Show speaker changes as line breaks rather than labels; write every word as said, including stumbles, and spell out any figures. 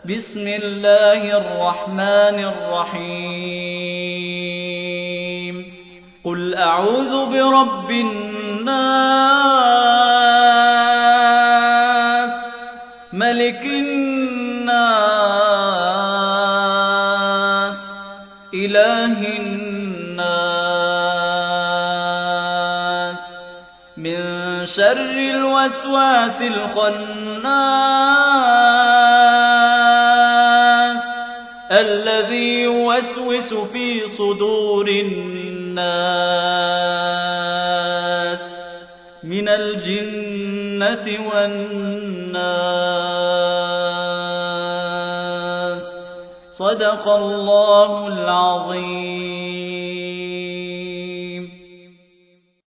بسم الله الرحمن الرحيم قل أعوذ برب الناس ملك الناس إله الناس من شر الوسواس الخناس الذي يوسوس في صدور الناس من الجنة والناس صدق الله العظيم.